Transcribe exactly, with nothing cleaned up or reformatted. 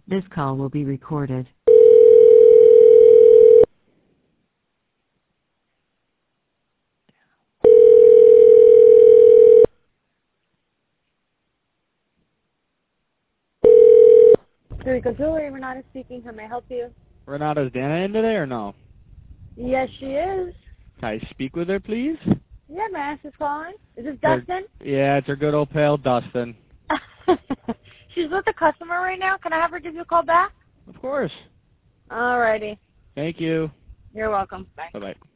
This call will be recorded. Rico Jewelry, Renata speaking. How may I help you? Renata, is Dana in today or no? Yes, she is. Can I speak with her, please? Yeah, may I ask who's calling? Is this Her- Dustin? Yeah, it's her good old pal, Dustin. She's with a customer right now. Can I have her give you a call back? Of course. Alrighty. Thank you. You're welcome. Bye. Bye-bye.